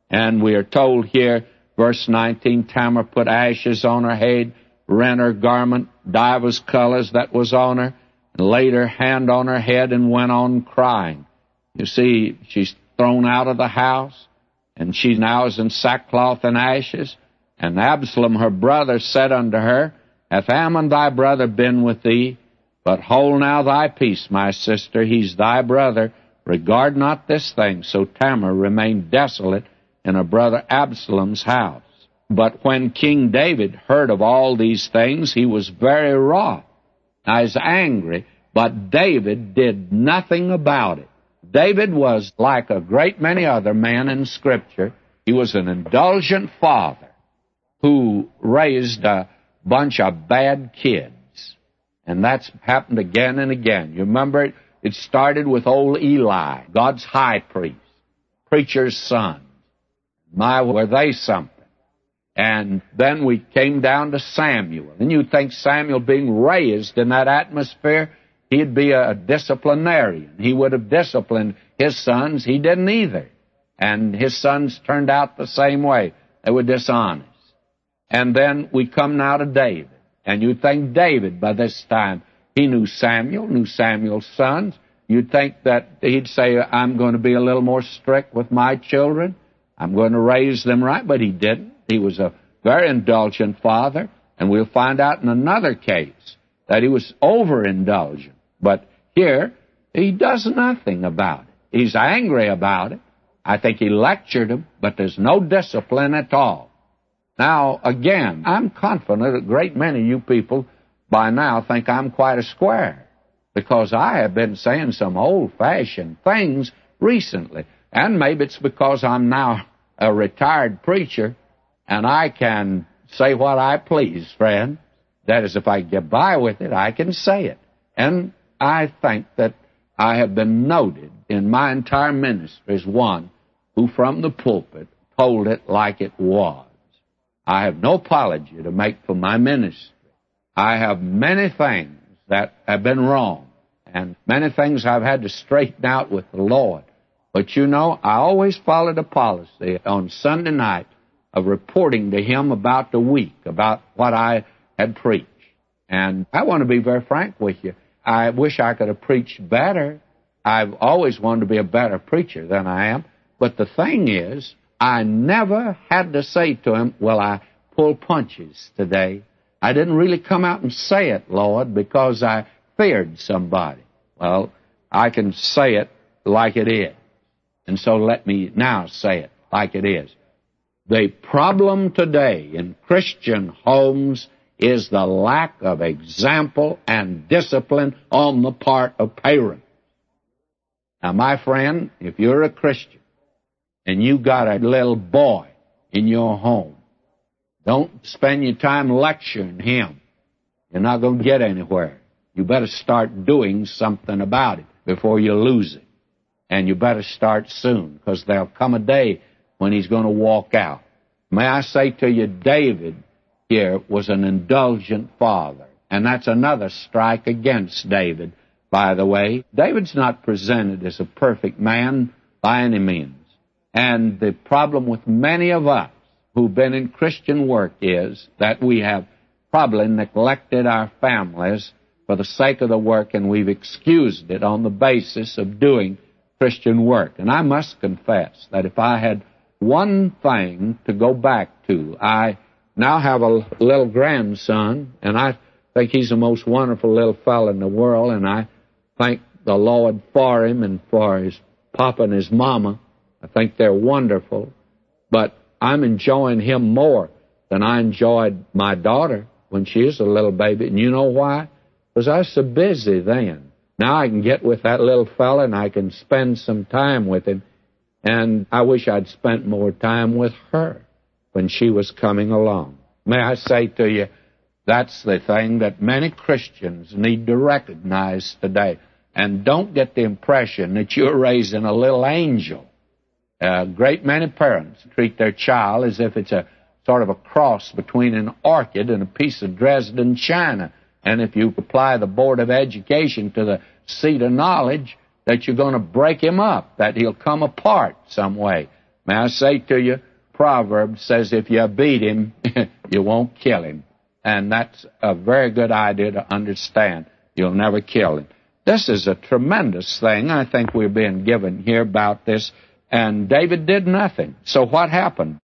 And we are told here, verse 19, Tamar put ashes on her head, rent her garment, divers colors that was on her, and laid her hand on her head and went on crying. You see, she's thrown out of the house, and she now is in sackcloth and ashes. And Absalom, her brother, said unto her, Hath Ammon thy brother been with thee? But hold now thy peace, my sister, he's thy brother. Regard not this thing. So Tamar remained desolate in her brother Absalom's house. But when King David heard of all these things, he was very wroth. Now he's angry, but David did nothing about it. David was like a great many other men in Scripture. He was an indulgent father who raised a bunch of bad kids. And that's happened again and again. You remember it started with old Eli, God's high priest, preacher's son. My, were they something. And then we came down to Samuel. And you'd think Samuel being raised in that atmosphere, he'd be a disciplinarian. He would have disciplined his sons. He didn't either. And his sons turned out the same way. They were dishonest. And then we come now to David. And you'd think David, by this time, he knew Samuel's sons. You'd think that he'd say, I'm going to be a little more strict with my children. I'm going to raise them right. But he didn't. He was a very indulgent father. And we'll find out in another case that he was overindulgent. But here, he does nothing about it. He's angry about it. I think he lectured him, but there's no discipline at all. Now, again, I'm confident a great many of you people by now think I'm quite a square, because I have been saying some old-fashioned things recently. And maybe it's because I'm now a retired preacher, and I can say what I please, friend. That is, if I get by with it, I can say it. And I think that I have been noted in my entire ministry as one who from the pulpit told it like it was. I have no apology to make for my ministry. I have many things that have been wrong, and many things I've had to straighten out with the Lord. But you know, I always followed a policy on Sunday night of reporting to Him about the week, about what I had preached. And I want to be very frank with you. I wish I could have preached better. I've always wanted to be a better preacher than I am. But the thing is, I never had to say to Him, well, I pulled punches today. I didn't really come out and say it, Lord, because I feared somebody. Well, I can say it like it is. And so let me now say it like it is. The problem today in Christian homes is the lack of example and discipline on the part of parents. Now, my friend, if you're a Christian and you got a little boy in your home, don't spend your time lecturing him. You're not going to get anywhere. You better start doing something about it before you lose it. And you better start soon, because there'll come a day when he's going to walk out. May I say to you, David here was an indulgent father. And that's another strike against David, by the way. David's not presented as a perfect man by any means. And the problem with many of us who've been in Christian work is that we have probably neglected our families for the sake of the work, and we've excused it on the basis of doing Christian work. And I must confess that if I had one thing to go back to, I now have a little grandson, and I think he's the most wonderful little fellow in the world, and I thank the Lord for him and for his papa and his mama. I think they're wonderful, but I'm enjoying him more than I enjoyed my daughter when she was a little baby. And you know why? Because I was so busy then. Now I can get with that little fella and I can spend some time with him. And I wish I'd spent more time with her when she was coming along. May I say to you, that's the thing that many Christians need to recognize today. And don't get the impression that you're raising a little angel. A great many parents treat their child as if it's a sort of a cross between an orchid and a piece of Dresden china. And if you apply the Board of Education to the seat of knowledge, that you're going to break him up, that he'll come apart some way. May I say to you, Proverbs says if you beat him, you won't kill him. And that's a very good idea to understand. You'll never kill him. This is a tremendous thing I think we're being given here about this. And David did nothing. So what happened?